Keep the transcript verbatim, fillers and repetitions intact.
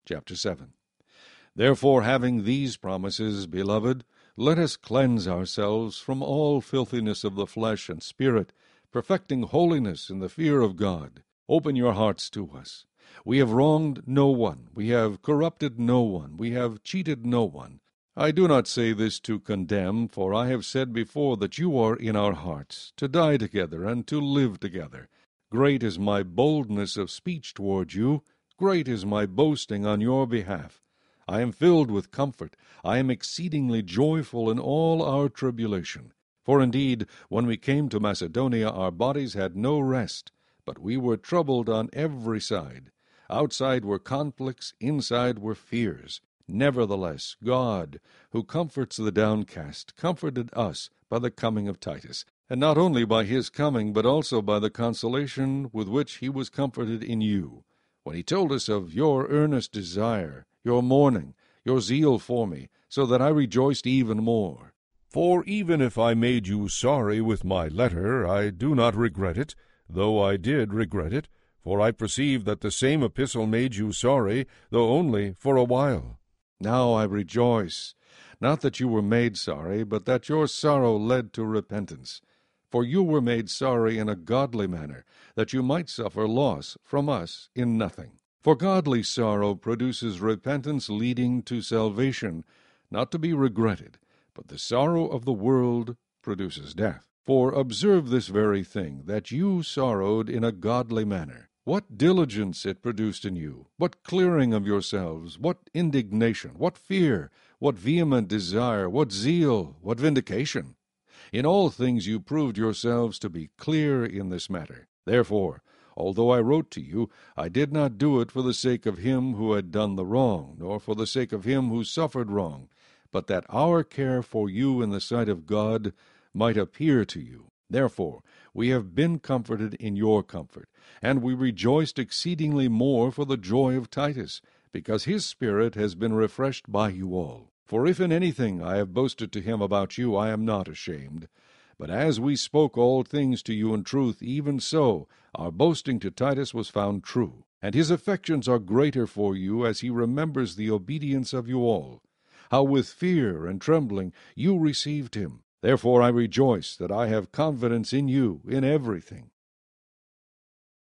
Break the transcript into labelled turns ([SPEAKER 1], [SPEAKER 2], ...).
[SPEAKER 1] chapter seven. Therefore, having these promises, beloved, let us cleanse ourselves from all filthiness of the flesh and spirit, perfecting holiness in the fear of God. Open your hearts to us. We have wronged no one, we have corrupted no one, we have cheated no one. I do not say this to condemn, for I have said before that you are in our hearts, to die together and to live together. Great is my boldness of speech toward you, great is my boasting on your behalf. I am filled with comfort, I am exceedingly joyful in all our tribulation. For indeed, when we came to Macedonia, our bodies had no rest, but we were troubled on every side. Outside were conflicts, inside were fears. Nevertheless, God, who comforts the downcast, comforted us by the coming of Titus, and not only by his coming, but also by the consolation with which he was comforted in you, when he told us of your earnest desire, your mourning, your zeal for me, so that I rejoiced even more. For even if I made you sorry with my letter, I do not regret it, though I did regret it, for I perceive that the same epistle made you sorry, though only for a while. Now I rejoice, not that you were made sorry, but that your sorrow led to repentance. For you were made sorry in a godly manner, that you might suffer loss from us in nothing. For godly sorrow produces repentance leading to salvation, not to be regretted, but the sorrow of the world produces death. For observe this very thing, that you sorrowed in a godly manner. What diligence it produced in you, what clearing of yourselves, what indignation, what fear, what vehement desire, what zeal, what vindication. In all things you proved yourselves to be clear in this matter. Therefore, although I wrote to you, I did not do it for the sake of him who had done the wrong, nor for the sake of him who suffered wrong, but that our care for you in the sight of God might appear to you. Therefore we have been comforted in your comfort, and we rejoiced exceedingly more for the joy of Titus, because his spirit has been refreshed by you all. For if in anything I have boasted to him about you, I am not ashamed. But as we spoke all things to you in truth, even so our boasting to Titus was found true. And his affections are greater for you, as he remembers the obedience of you all, how with fear and trembling you received him. Therefore I rejoice that I have confidence in you in everything.